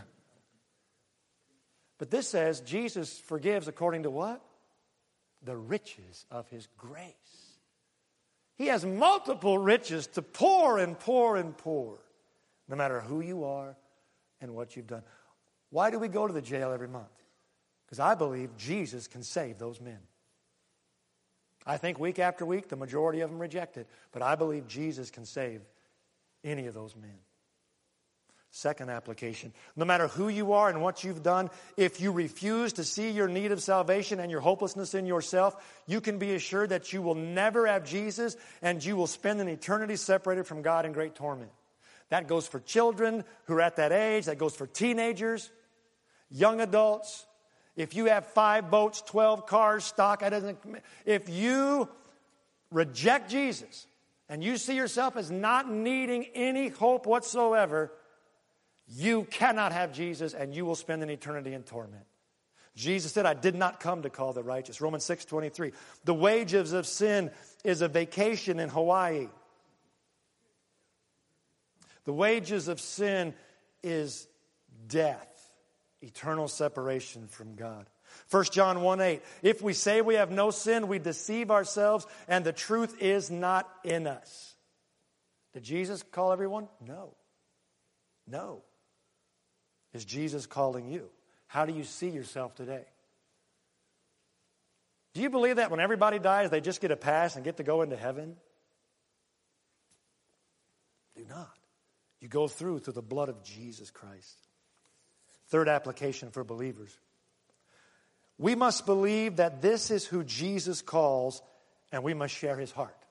But this says Jesus forgives according to what? The riches of His grace. He has multiple riches to pour and pour and pour, no matter who you are and what you've done. Why do we go to the jail every month? Because I believe Jesus can save those men. I think week after week, the majority of them reject it. But I believe Jesus can save any of those men. Second application. No matter who you are and what you've done, if you refuse to see your need of salvation and your hopelessness in yourself, you can be assured that you will never have Jesus and you will spend an eternity separated from God in great torment. That goes for children who are at that age. That goes for teenagers, young adults. If you have 5 boats, 12 cars, stock, if you reject Jesus and you see yourself as not needing any hope whatsoever, you cannot have Jesus and you will spend an eternity in torment. Jesus said, I did not come to call the righteous. Romans 6:23. The wages of sin is a vacation in Hawaii. The wages of sin is death. Eternal separation from God. 1 John 1:8. If we say we have no sin, we deceive ourselves, and the truth is not in us. Did Jesus call everyone? No. No. Is Jesus calling you? How do you see yourself today? Do you believe that when everybody dies, they just get a pass and get to go into heaven? Do not. You go through the blood of Jesus Christ. Third application for believers. We must believe that this is who Jesus calls, and we must share His heart.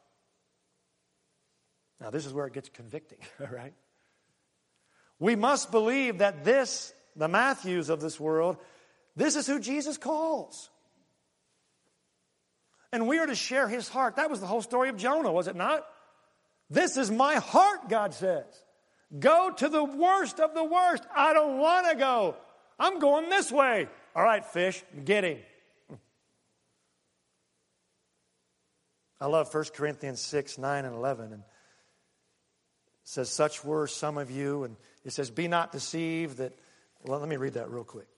Now, this is where it gets convicting, all right? We must believe that this, the Matthews of this world, this is who Jesus calls. And we are to share His heart. That was the whole story of Jonah, was it not? This is my heart, God says. Go to the worst of the worst. I don't want to go. I'm going this way. All right, fish, get him. I love 1 Corinthians 6:9 and 11. And it says, such were some of you. And it says, be not deceived that... Well, let me read that real quick.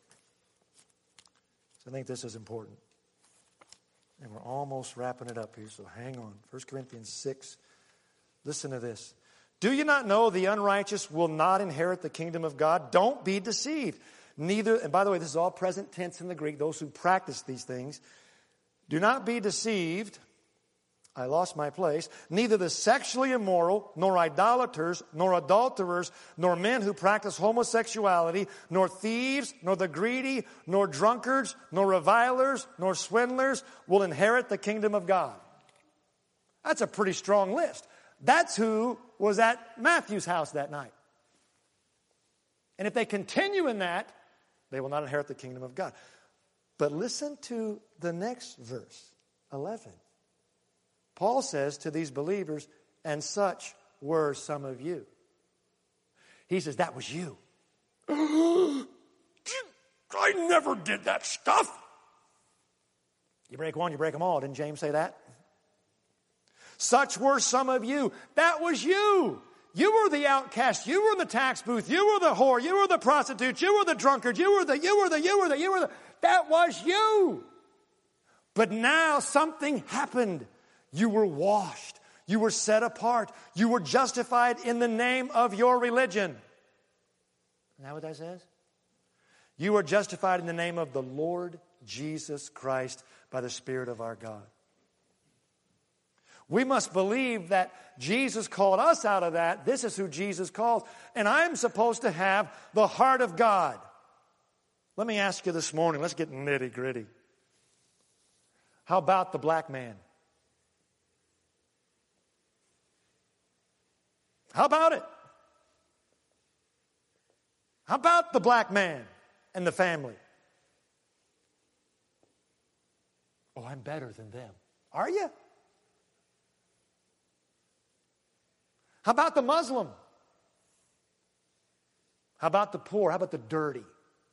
I think this is important. And we're almost wrapping it up here, so hang on. 1 Corinthians 6. Listen to this. Do you not know the unrighteous will not inherit the kingdom of God? Don't be deceived. Neither, and by the way, this is all present tense in the Greek, those who practice these things. Do not be deceived. I lost my place. Neither the sexually immoral, nor idolaters, nor adulterers, nor men who practice homosexuality, nor thieves, nor the greedy, nor drunkards, nor revilers, nor swindlers will inherit the kingdom of God. That's a pretty strong list. That's who was at Matthew's house that night. And if they continue in that, they will not inherit the kingdom of God. But listen to the next verse, 11. Paul says to these believers, and such were some of you. He says, that was you. I never did that stuff. You break one, you break them all. Didn't James say that? Such were some of you. That was you. You were the outcast. You were the tax booth. You were the whore. You were the prostitute. You were the drunkard. You were the. That was you. But now something happened. You were washed. You were set apart. You were justified in the name of your religion. Isn't that what that says? You are justified in the name of the Lord Jesus Christ by the Spirit of our God. We must believe that Jesus called us out of that. This is who Jesus calls. And I'm supposed to have the heart of God. Let me ask you this morning, let's get nitty gritty. How about the black man? How about it? How about the black man and the family? Oh, I'm better than them. Are you? How about the Muslim? How about the poor? How about the dirty?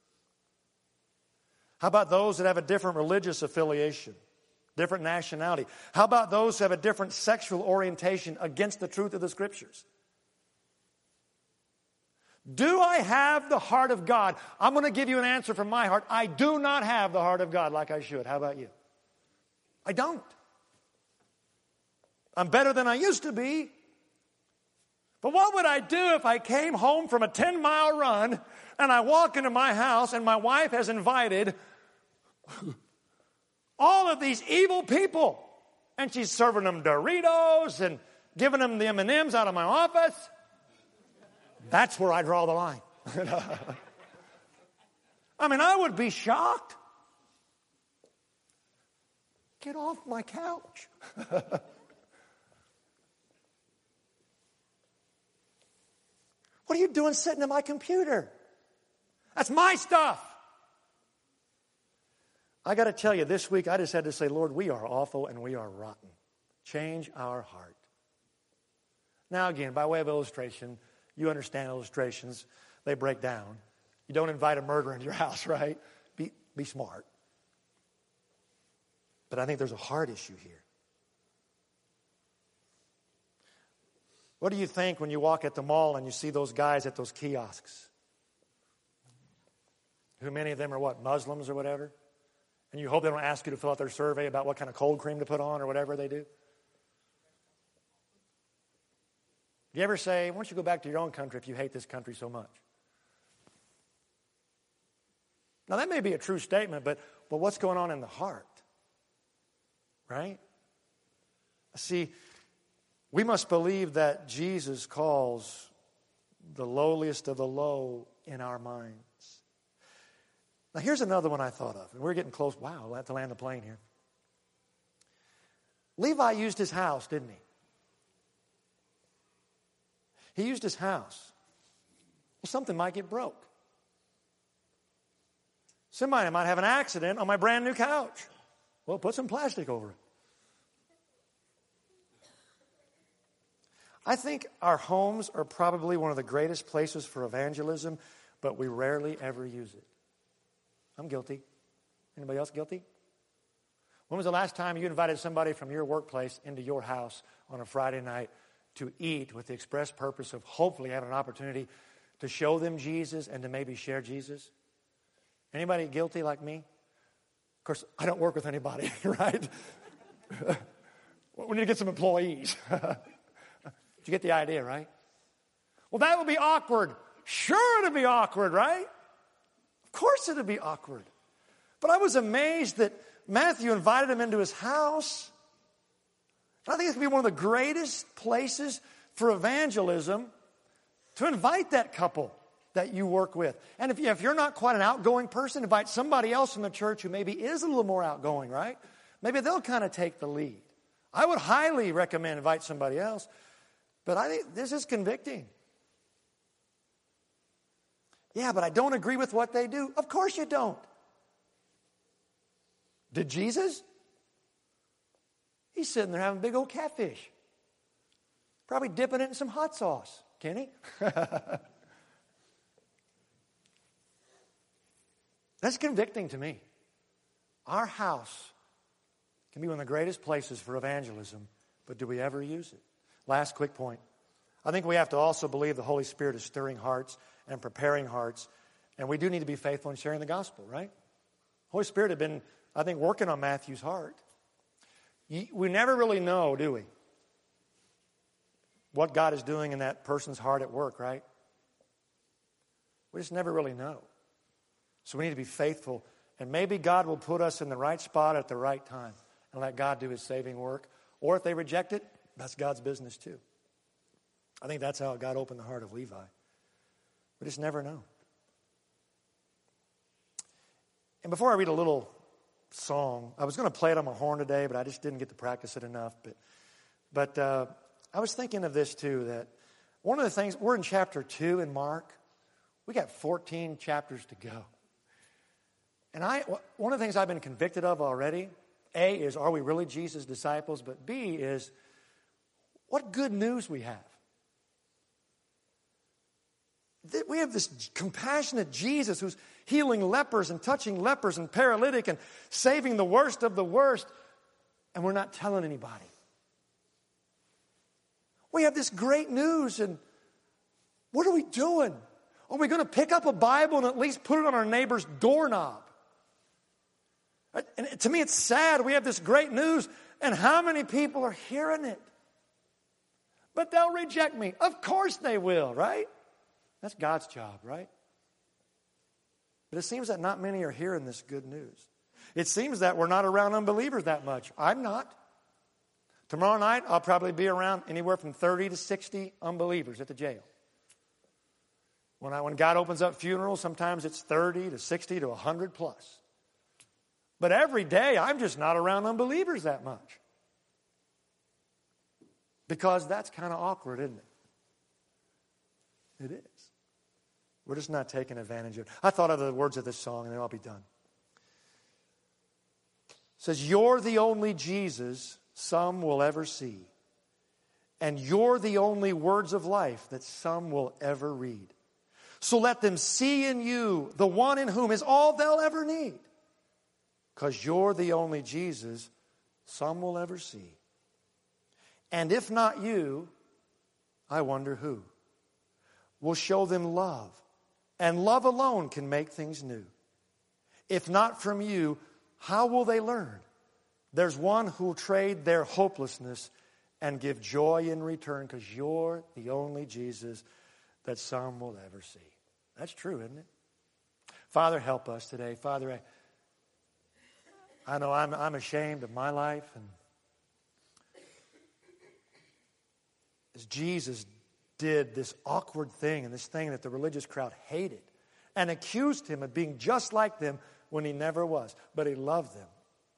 How about those that have a different religious affiliation, different nationality? How about those who have a different sexual orientation against the truth of the Scriptures? Do I have the heart of God? I'm going to give you an answer from my heart. I do not have the heart of God like I should. How about you? I don't. I'm better than I used to be. But what would I do if I came home from a 10-mile run and I walk into my house and my wife has invited all of these evil people and she's serving them Doritos and giving them the M&Ms out of my office? That's where I draw the line. I mean, I would be shocked. Get off my couch. What are you doing sitting at my computer? That's my stuff. I got to tell you, this week I just had to say, Lord, we are awful and we are rotten. Change our heart. Now again, by way of illustration, you understand illustrations. They break down. You don't invite a murderer into your house, right? Be smart. But I think there's a heart issue here. What do you think when you walk at the mall and you see those guys at those kiosks? Who many of them are what, Muslims or whatever? And you hope they don't ask you to fill out their survey about what kind of cold cream to put on or whatever they do? Do you ever say, why don't you go back to your own country if you hate this country so much? Now that may be a true statement, but what's going on in the heart? Right? See, we must believe that Jesus calls the lowliest of the low in our minds. Now here's another one I thought of, and we're getting close. Wow, we'll have to land the plane here. Levi used his house, didn't he? He used his house. Well, something might get broke. Somebody might have an accident on my brand new couch. Well, put some plastic over it. I think our homes are probably one of the greatest places for evangelism, but we rarely ever use it. I'm guilty. Anybody else guilty? When was the last time you invited somebody from your workplace into your house on a Friday night to eat with the express purpose of hopefully having an opportunity to show them Jesus and to maybe share Jesus? Anybody guilty like me? Of course, I don't work with anybody, right? We need to get some employees. Did you get the idea, right? Well, that would be awkward. Sure, it'd be awkward, right? Of course it'd be awkward. But I was amazed that Matthew invited him into his house. And I think it could be one of the greatest places for evangelism to invite that couple that you work with. And if you're not quite an outgoing person, invite somebody else in the church who maybe is a little more outgoing, right? Maybe they'll kind of take the lead. I would highly recommend invite somebody else. But I think this is convicting. Yeah, but I don't agree with what they do. Of course you don't. Did Jesus? He's sitting there having a big old catfish. Probably dipping it in some hot sauce. Can he? That's convicting to me. Our house can be one of the greatest places for evangelism, but do we ever use it? Last quick point. I think we have to also believe the Holy Spirit is stirring hearts and preparing hearts, and we do need to be faithful in sharing the gospel, right? Holy Spirit had been, I think, working on Matthew's heart. We never really know, do we, what God is doing in that person's heart at work, right? We just never really know. So we need to be faithful, and maybe God will put us in the right spot at the right time and let God do his saving work. Or if they reject it, that's God's business too. I think that's how God opened the heart of Levi. We just never know. And before I read a little song, I was going to play it on my horn today, but I just didn't get to practice it enough. But I was thinking of this too, that one of the things, we're in chapter 2 in Mark. We got 14 chapters to go. And one of the things I've been convicted of already, A, is are we really Jesus' disciples? But B is what good news we have. We have this compassionate Jesus who's healing lepers and touching lepers and paralytic and saving the worst of the worst, and we're not telling anybody. We have this great news, and what are we doing? Are we going to pick up a Bible and at least put it on our neighbor's doorknob? And to me, it's sad. We have this great news, and how many people are hearing it? But they'll reject me. Of course they will, right? That's God's job, right? But it seems that not many are hearing this good news. It seems that we're not around unbelievers that much. I'm not. Tomorrow night, I'll probably be around anywhere from 30 to 60 unbelievers at the jail. When God opens up funerals, sometimes it's 30 to 60 to 100 plus. But every day, I'm just not around unbelievers that much. Because that's kind of awkward, isn't it? It is. We're just not taking advantage of it. I thought of the words of this song, and then I'll be done. It says, you're the only Jesus some will ever see. And you're the only words of life that some will ever read. So let them see in you the one in whom is all they'll ever need. Because you're the only Jesus some will ever see. And if not you, I wonder who will show them love. And love alone can make things new. If not from you, how will they learn? There's one who will trade their hopelessness and give joy in return, because you're the only Jesus that some will ever see. That's true, isn't it? Father, help us today. Father, I know I'm ashamed of my life, and as Jesus did this awkward thing and this thing that the religious crowd hated and accused him of being just like them when he never was, but he loved them.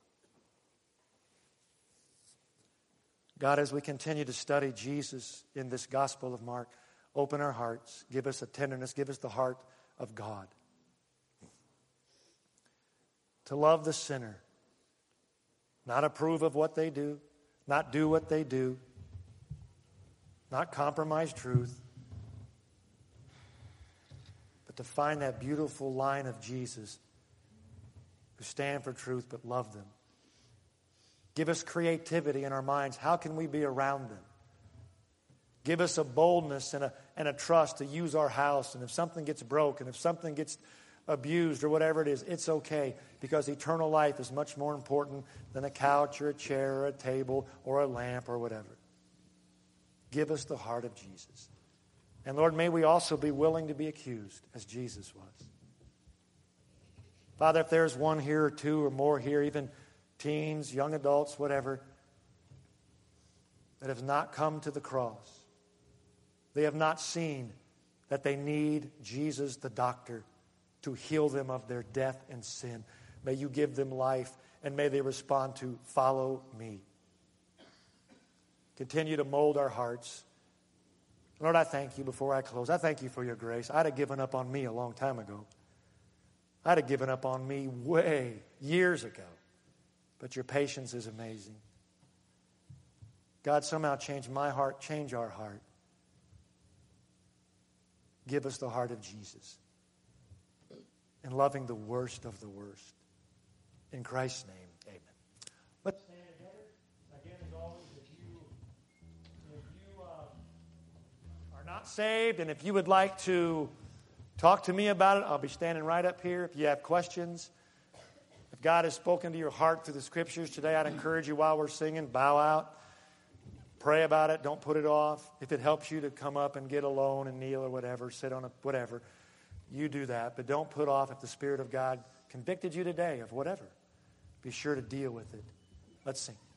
God, as we continue to study Jesus in this Gospel of Mark, open our hearts, give us a tenderness, give us the heart of God. To love the sinner, not approve of what they do, not do what they do, not compromise truth, but to find that beautiful line of Jesus who stand for truth but love them. Give us creativity in our minds. How can we be around them? Give us a boldness and a trust to use our house. And if something gets broken, if something gets abused or whatever it is, it's okay, because eternal life is much more important than a couch or a chair or a table or a lamp or whatever. Give us the heart of Jesus. And Lord, may we also be willing to be accused as Jesus was. Father, if there's one here or two or more here, even teens, young adults, whatever, that have not come to the cross, they have not seen that they need Jesus the doctor to heal them of their death and sin. May you give them life, and may they respond to follow me. Continue to mold our hearts. Lord, I thank you before I close. I thank you for your grace. I'd have given up on me a long time ago. I'd have given up on me years ago. But your patience is amazing. God, somehow change my heart, change our heart. Give us the heart of Jesus in loving the worst of the worst. In Christ's name, amen. Let's stand. not saved, and if you would like to talk to me about it, I'll be standing right up here. If you have questions, if God has spoken to your heart through the Scriptures today, I'd encourage you while we're singing, bow out, pray about it, don't put it off. If it helps you to come up and get alone and kneel or whatever, sit on a whatever, you do that. But don't put off if the Spirit of God convicted you today of whatever. Be sure to deal with it. Let's sing.